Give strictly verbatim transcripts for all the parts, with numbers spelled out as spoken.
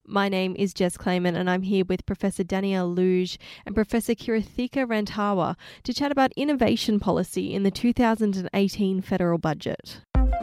My name is Jess Clayman and I'm here with Professor Danielle Luge and Professor Kirathika Randhawa to chat about innovation policy in the two thousand eighteen federal budget.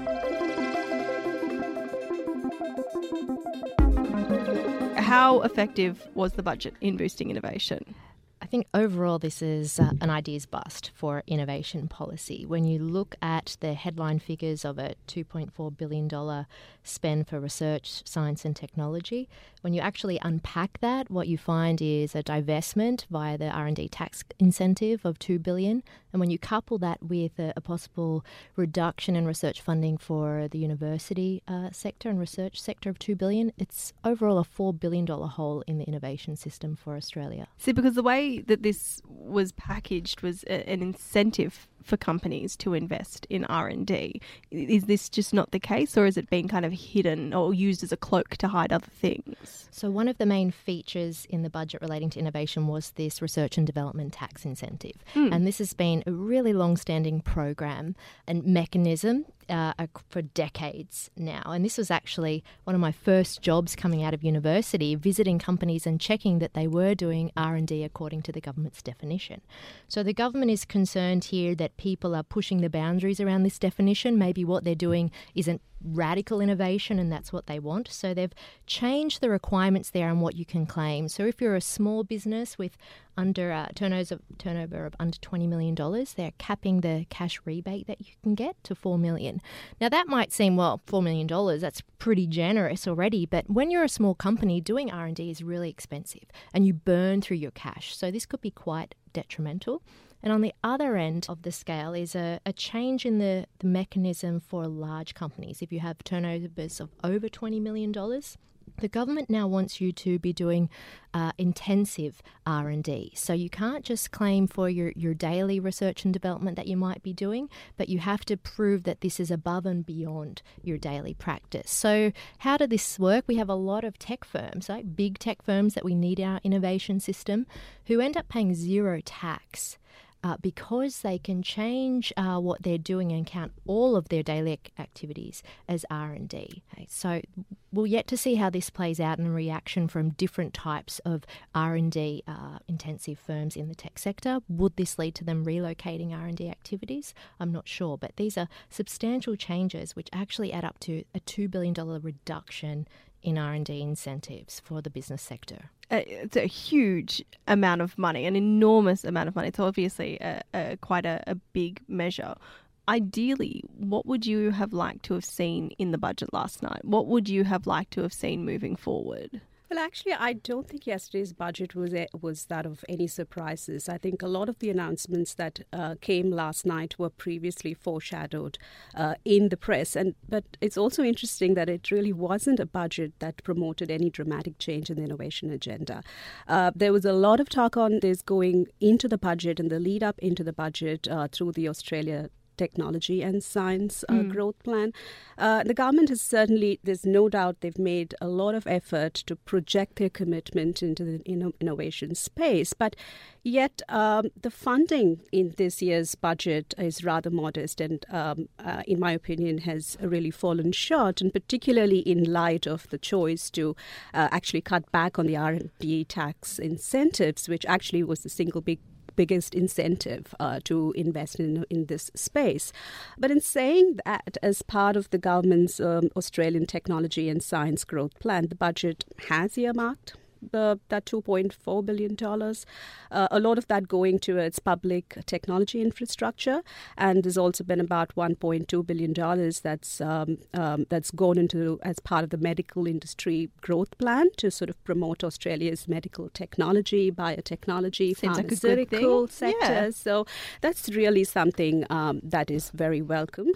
How effective was the budget in boosting innovation? I think overall this is uh, an ideas bust for innovation policy. When you look at the headline figures of a two point four billion dollars spend for research, science and technology, when you actually unpack that, what you find is a divestment via the R and D tax incentive of two billion dollars. And when you couple that with a, a possible reduction in research funding for the university uh, sector and research sector of two billion dollars, it's overall a four billion dollars hole in the innovation system for Australia. See, because the way that this was packaged was a, an incentive for companies to invest in R and D. Is this just not the case, or is it being kind of hidden or used as a cloak to hide other things? So one of the main features in the budget relating to innovation was this research and development tax incentive. Mm. And this has been a really long-standing program and mechanism uh, for decades now. And this was actually one of my first jobs coming out of university, visiting companies and checking that they were doing R and D according to the government's definition. So the government is concerned here that people are pushing the boundaries around this definition. Maybe what they're doing isn't radical innovation and that's what they want. So they've changed the requirements there on what you can claim. So if you're a small business with under uh, turnovers of, turnover of under twenty million dollars, they're capping the cash rebate that you can get to four million dollars. Now that might seem, well, four million dollars, that's pretty generous already, but when you're a small company, doing R and D is really expensive and you burn through your cash. So this could be quite detrimental. And on the other end of the scale is a, a change in the, the mechanism for large companies. If you have turnovers of over twenty million dollars, the government now wants you to be doing uh, intensive R and D. So you can't just claim for your, your daily research and development that you might be doing, but you have to prove that this is above and beyond your daily practice. So how does this work? We have a lot of tech firms, like big tech firms that we need in our innovation system, who end up paying zero tax. Uh, because they can change uh, what they're doing and count all of their daily activities as R and D. Okay, so we'll yet to see how this plays out in reaction from different types of R and D uh, intensive firms in the tech sector. Would this lead to them relocating R and D activities? I'm not sure, but these are substantial changes which actually add up to a two billion dollars reduction in R and D incentives for the business sector. It's a huge amount of money, an enormous amount of money. It's obviously a, a, quite a, a big measure. Ideally, what would you have liked to have seen in the budget last night? What would you have liked to have seen moving forward? Well, actually, I don't think yesterday's budget was was that of any surprises. I think a lot of the announcements that uh, came last night were previously foreshadowed uh, in the press. And but it's also interesting that it really wasn't a budget that promoted any dramatic change in the innovation agenda. Uh, there was a lot of talk on this going into the budget and the lead up into the budget uh, through the Australia Technology and Science uh, mm. Growth Plan. Uh, the government has certainly, there's no doubt they've made a lot of effort to project their commitment into the inno- innovation space, but yet um, the funding in this year's budget is rather modest and, um, uh, in my opinion, has really fallen short, and particularly in light of the choice to uh, actually cut back on the R and D tax incentives, which actually was the single big biggest incentive uh, to invest in in this space. But in saying that, as part of the government's um, Australian Technology and Science Growth Plan, the budget has earmarked the, that two point four billion dollars, uh, a lot of that going towards public technology infrastructure. And there's also been about one point two billion dollars that's um, um, that's gone into as part of the medical industry growth plan to sort of promote Australia's medical technology, biotechnology, Seems pharmaceutical like sector. Yeah. So that's really something um, that is very welcome.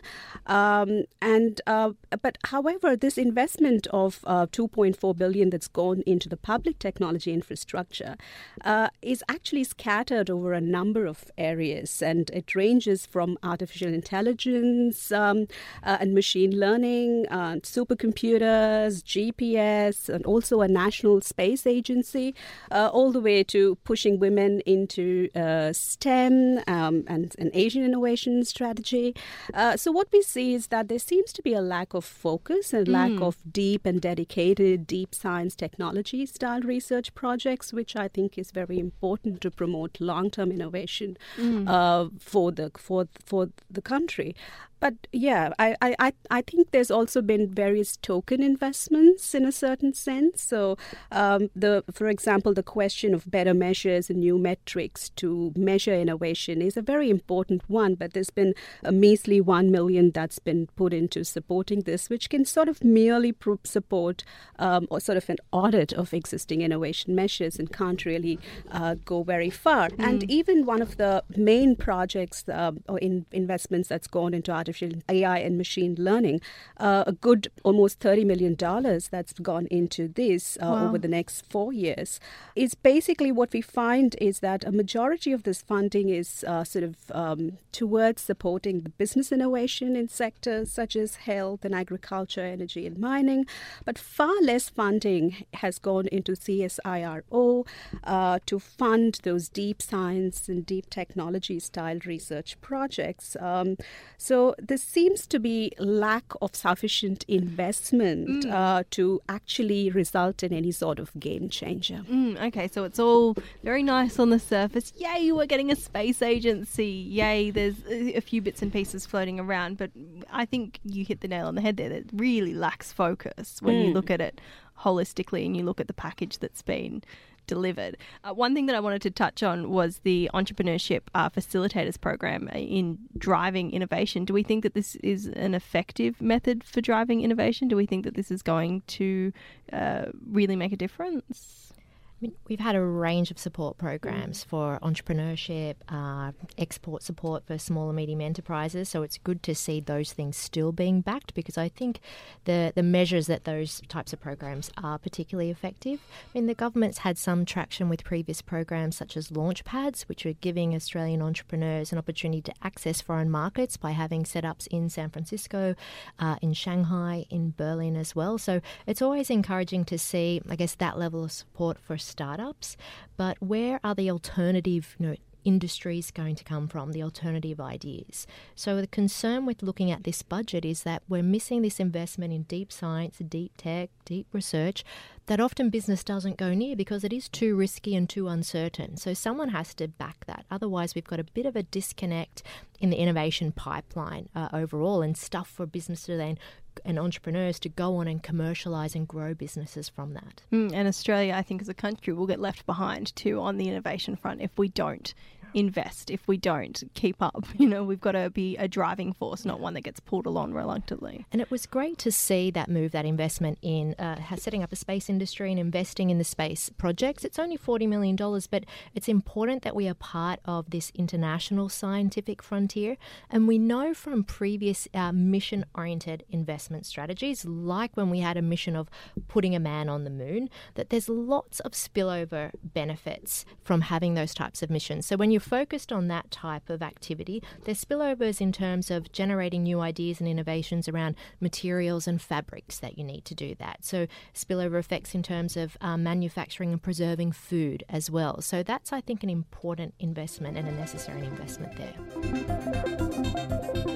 Um, and uh, but however, this investment of uh, two point four billion dollars that's gone into the public technology infrastructure, uh, is actually scattered over a number of areas, and it ranges from artificial intelligence um, uh, and machine learning, uh, supercomputers, G P S, and also a national space agency, uh, all the way to pushing women into uh, STEM um, and an Asian innovation strategy. Uh, so what we see is that there seems to be a lack of focus and lack mm. of deep and dedicated deep science technology style research projects, which I think is very important to promote long-term innovation mm. uh, for the for for the country. But yeah, I, I, I think there's also been various token investments in a certain sense. So, um, the for example, the question of better measures and new metrics to measure innovation is a very important one. But there's been a measly one million that's been put into supporting this, which can sort of merely pro- support um, or sort of an audit of existing innovation measures and can't really uh, go very far. Mm. And even one of the main projects uh, or in investments that's gone into artificial A I and machine learning, uh, a good almost thirty million dollars that's gone into this uh, wow. over the next four years. Is basically what we find is that a majority of this funding is uh, sort of um, towards supporting the business innovation in sectors such as health and agriculture, energy and mining, but far less funding has gone into C S I R O uh, to fund those deep science and deep technology style research projects. Um, so there seems to be lack of sufficient investment mm. uh, to actually result in any sort of game changer. Mm, okay, so it's all very nice on the surface. Yay, we're getting a space agency. Yay, there's a few bits and pieces floating around. But I think you hit the nail on the head there. That really lacks focus when mm. you look at it holistically and you look at the package that's been delivered. Uh, one thing that I wanted to touch on was the Entrepreneurship uh, Facilitators Program in driving innovation. Do we think that this is an effective method for driving innovation? Do we think that this is going to uh, really make a difference? I mean, we've had a range of support programs mm. for entrepreneurship, uh, export support for small and medium enterprises. So it's good to see those things still being backed, because I think the, the measures that those types of programs are particularly effective. I mean, the government's had some traction with previous programs such as Launchpads, which are giving Australian entrepreneurs an opportunity to access foreign markets by having setups in San Francisco, uh, in Shanghai, in Berlin as well. So it's always encouraging to see, I guess, that level of support for startups, but where are the alternative, you know, industries going to come from, the alternative ideas? So the concern with looking at this budget is that we're missing this investment in deep science, deep tech, deep research that often business doesn't go near because it is too risky and too uncertain. So someone has to back that. Otherwise, we've got a bit of a disconnect in the innovation pipeline uh, overall, and stuff for business to then and entrepreneurs to go on and commercialise and grow businesses from that. Mm, and Australia, I think, as a country, will get left behind too on the innovation front if we don't invest, if we don't keep up. You know, we've got to be a driving force, not one that gets pulled along reluctantly. And it was great to see that move, that investment in uh, setting up a space industry and investing in the space projects. It's only forty million dollars, but it's important that we are part of this international scientific frontier. And we know from previous uh, mission-oriented investment strategies, like when we had a mission of putting a man on the moon, that there's lots of spillover benefits from having those types of missions. So when you're focused on that type of activity, there's spillovers in terms of generating new ideas and innovations around materials and fabrics that you need to do that. So spillover effects in terms of um, manufacturing and preserving food as well. So that's, I think, an important investment and a necessary investment there.